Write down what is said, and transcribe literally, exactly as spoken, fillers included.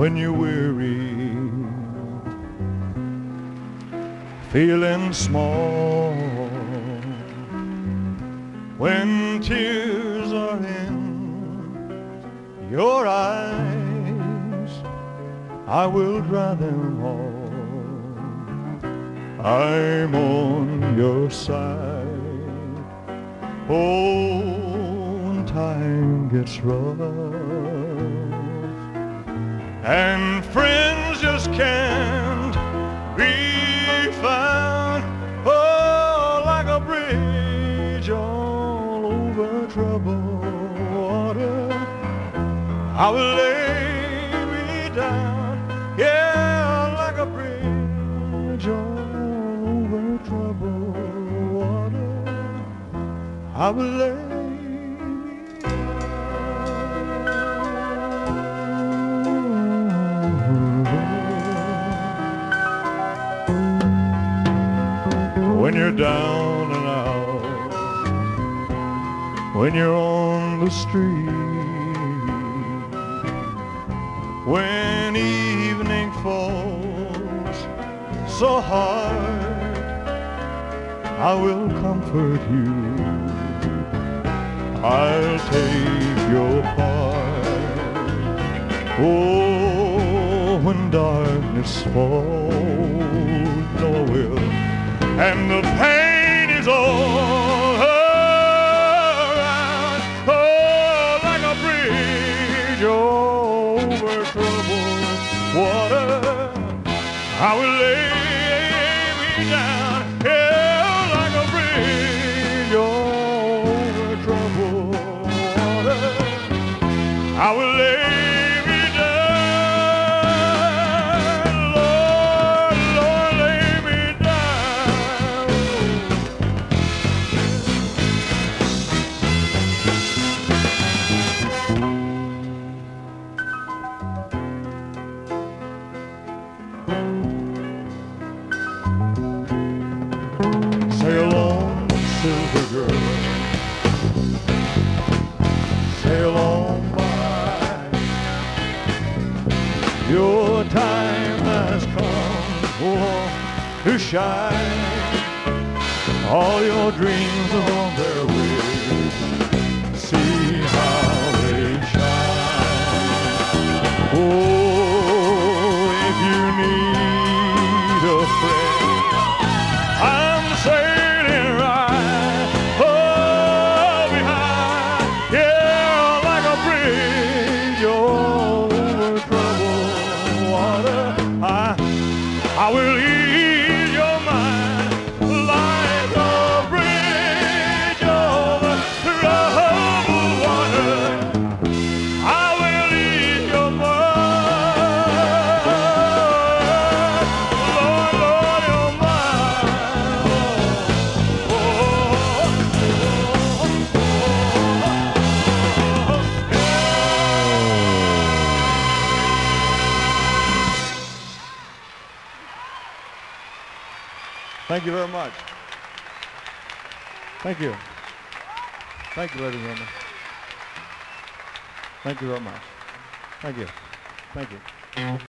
when you're weary, feeling small, when tears are in your eyes, I will dry them all. I'm on your side. Oh, when time gets rough and friends just can't be found, oh, like a bridge all over troubled water, I will lay me down, yeah, like a bridge all over troubled water, I will lay me when you're down and out, when you're on the street, when evening falls so hard, I will comfort you, I'll take your part. Oh, when darkness falls, no, I will, and the pain is all around, oh, like a bridge over troubled water, I will lay me down, yeah, like a bridge over troubled water, I will lay me down, Lord, Lord, lay me down. Sail on, silver girl, sail on by. Your time has come for to shine. All your dreams are on their way. See how they shine. Oh, if you need a friend, I'm sailing right oh, behind, yeah, like a bridge over troubled water. I, I will ease your mind like a bridge over troubled water. I will ease your mind, Lord, Lord, your Thank you very much. Thank you. Thank you, ladies and gentlemen. Thank you very much. Thank you. Thank you.